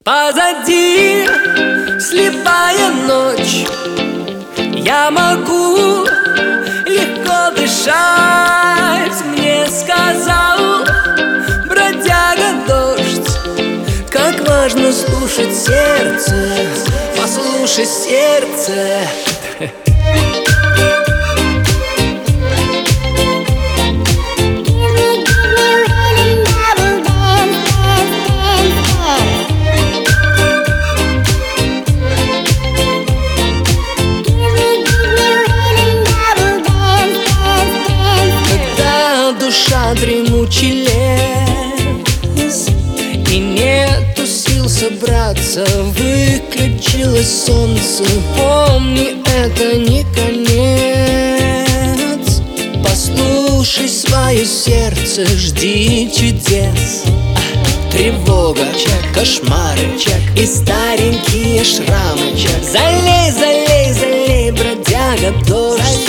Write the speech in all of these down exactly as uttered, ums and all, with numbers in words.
Позади слепая ночь, я могу легко дышать. Мне сказал бродяга дождь, как важно слушать сердце. Послушай сердце. Душа дремучий лес, и нету сил собраться. Выключилось солнце, помни, это не конец. Послушай свое сердце, жди чудес. Тревога, чек, кошмары, чек, и старенькие шрамы, чек. Залей, залей, залей, бродяга, дождь.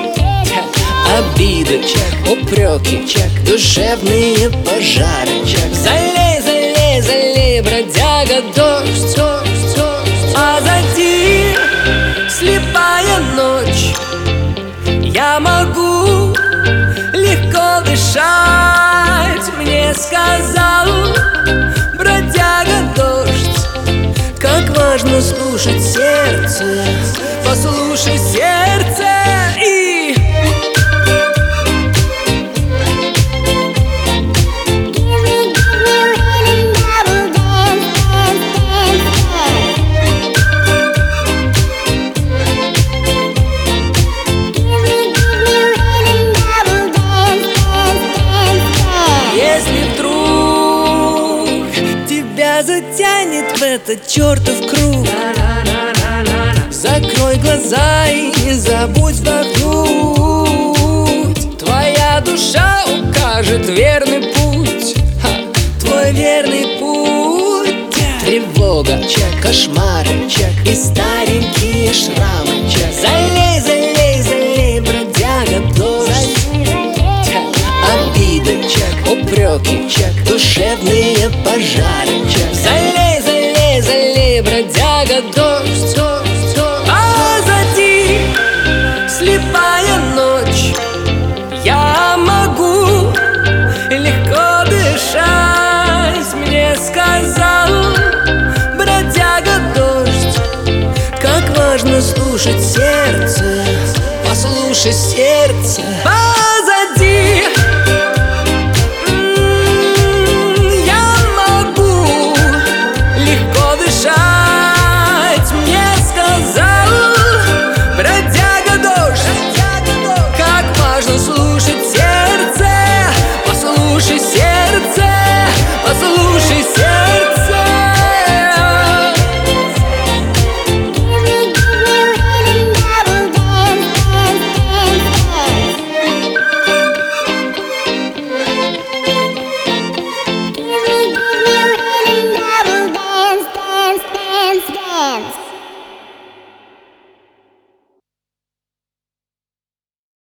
Обиды, чек, упреки, чек, душевные пожары, чек. Залей, залей, залей, бродяга, дождь, дождь, дождь. Позади слепая ночь, я могу легко дышать. Мне сказал бродяга дождь, как важно слушать сердце. Послушай сердце и... Затянет в этот чертов круг, закрой глаза и не забудь вдохнуть. Твоя душа укажет верный путь, ха, твой верный путь. Тревога, чек, кошмары, чек, и старенькие шрамы, чек. Залей, залей, залей, бродяга, дождь. Обиды, чек, упреки, чек, душевные пожары, чек. Залей, залей, залей, бродяга, дождь, дождь, дождь. Позади слепая ночь, я могу легко дышать. Мне сказал бродяга дождь, как важно слушать сердце. Послушай сердце.